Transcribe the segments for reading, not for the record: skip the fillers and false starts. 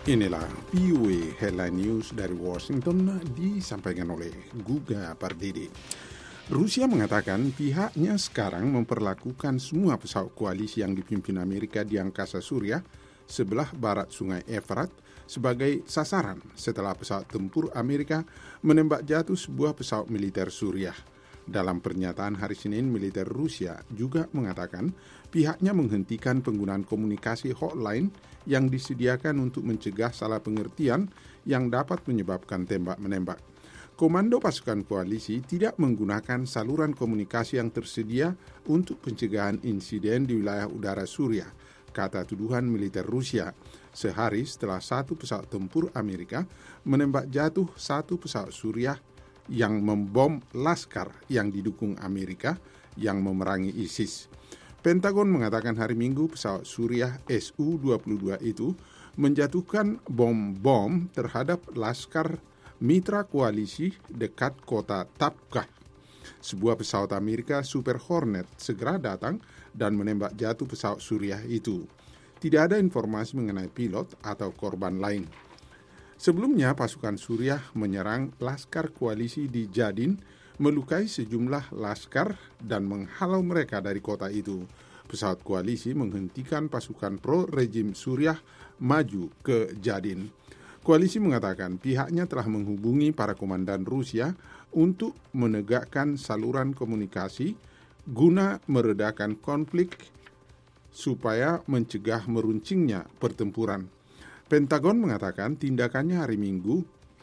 Inilah VOA Headline News dari Washington disampaikan oleh Guga Pardede. Rusia mengatakan pihaknya sekarang memperlakukan semua pesawat koalisi yang dipimpin Amerika di angkasa Suriah sebelah barat Sungai Efrat sebagai sasaran setelah pesawat tempur Amerika menembak jatuh sebuah pesawat militer Suriah. Dalam pernyataan hari Senin, militer Rusia juga mengatakan pihaknya menghentikan penggunaan komunikasi hotline yang disediakan untuk mencegah salah pengertian yang dapat menyebabkan tembak-menembak. Komando pasukan koalisi tidak menggunakan saluran komunikasi yang tersedia untuk pencegahan insiden di wilayah udara Suriah, kata tuduhan militer Rusia, sehari setelah satu pesawat tempur Amerika menembak jatuh satu pesawat Suriah yang membom laskar yang didukung Amerika yang memerangi ISIS. Pentagon mengatakan hari Minggu pesawat Suriah Su-22 itu menjatuhkan bom-bom terhadap laskar mitra koalisi dekat kota Tabqah. Sebuah pesawat Amerika Super Hornet segera datang dan menembak jatuh pesawat Suriah itu. Tidak ada informasi mengenai pilot atau korban lain. Sebelumnya, pasukan Suriah menyerang laskar koalisi di Jadin, melukai sejumlah laskar dan menghalau mereka dari kota itu. Pesawat koalisi menghentikan pasukan pro-rejim Suriah maju ke Jadin. Koalisi mengatakan pihaknya telah menghubungi para komandan Rusia untuk menegakkan saluran komunikasi guna meredakan konflik supaya mencegah meruncingnya pertempuran. Pentagon mengatakan tindakannya hari Minggu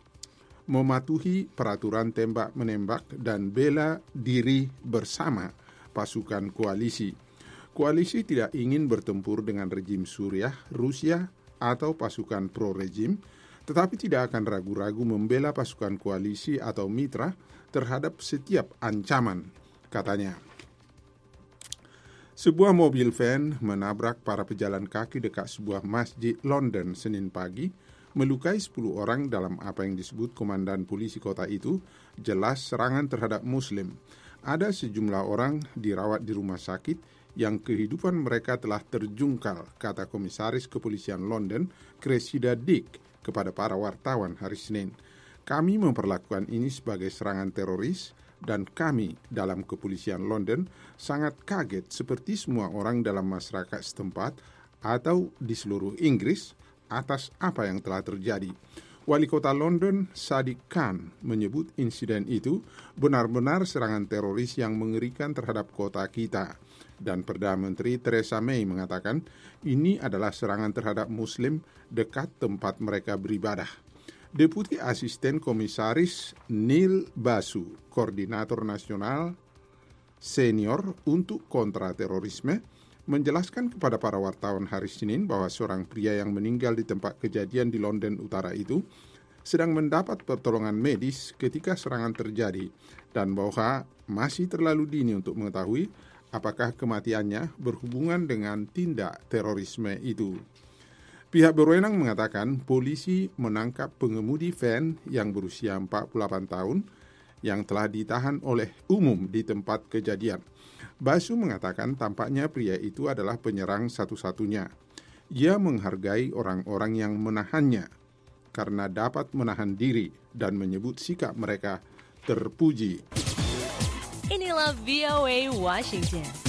mematuhi peraturan tembak-menembak dan bela diri bersama pasukan koalisi. Koalisi tidak ingin bertempur dengan rejim Suriah, Rusia, atau pasukan pro-rejim, tetapi tidak akan ragu-ragu membela pasukan koalisi atau mitra terhadap setiap ancaman, katanya. Sebuah mobil van menabrak para pejalan kaki dekat sebuah masjid London Senin pagi, melukai 10 orang dalam apa yang disebut komandan polisi kota itu, jelas serangan terhadap Muslim. Ada sejumlah orang dirawat di rumah sakit yang kehidupan mereka telah terjungkal, kata Komisaris Kepolisian London, Cressida Dick, kepada para wartawan hari Senin. Kami memperlakukan ini sebagai serangan teroris, dan kami dalam kepolisian London sangat kaget seperti semua orang dalam masyarakat setempat atau di seluruh Inggris atas apa yang telah terjadi. Wali kota London, Sadiq Khan, menyebut insiden itu benar-benar serangan teroris yang mengerikan terhadap kota kita. Dan Perdana Menteri Theresa May mengatakan ini adalah serangan terhadap Muslim dekat tempat mereka beribadah. Deputi Asisten Komisaris Neil Basu, Koordinator Nasional Senior untuk Kontraterorisme, menjelaskan kepada para wartawan hari Senin bahwa seorang pria yang meninggal di tempat kejadian di London Utara itu sedang mendapat pertolongan medis ketika serangan terjadi dan bahwa masih terlalu dini untuk mengetahui apakah kematiannya berhubungan dengan tindak terorisme itu. Pihak berwenang mengatakan polisi menangkap pengemudi van yang berusia 48 tahun yang telah ditahan oleh umum di tempat kejadian. Basu mengatakan tampaknya pria itu adalah penyerang satu-satunya. Ia menghargai orang-orang yang menahannya karena dapat menahan diri dan menyebut sikap mereka terpuji. Inilah VOA Washington.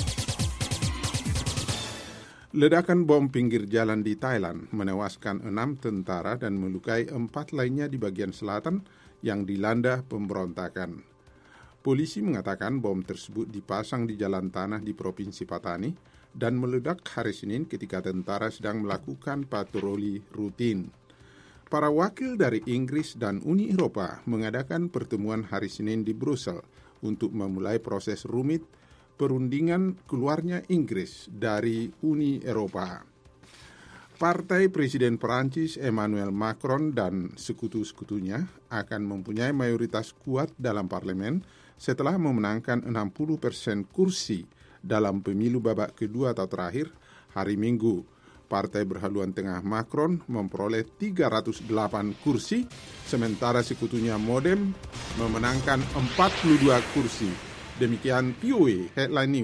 Ledakan bom pinggir jalan di Thailand menewaskan 6 tentara dan melukai 4 lainnya di bagian selatan yang dilanda pemberontakan. Polisi mengatakan bom tersebut dipasang di jalan tanah di Provinsi Patani dan meledak hari Senin ketika tentara sedang melakukan patroli rutin. Para wakil dari Inggris dan Uni Eropa mengadakan pertemuan hari Senin di Brussel untuk memulai proses rumit perundingan keluarnya Inggris dari Uni Eropa. Partai Presiden Perancis Emmanuel Macron dan sekutu-sekutunya akan mempunyai mayoritas kuat dalam parlemen setelah memenangkan 60% kursi dalam pemilu babak kedua atau terakhir hari Minggu. Partai berhaluan tengah Macron memperoleh 308 kursi, sementara sekutunya Modem memenangkan 42 kursi. Demikian VOA Headline News.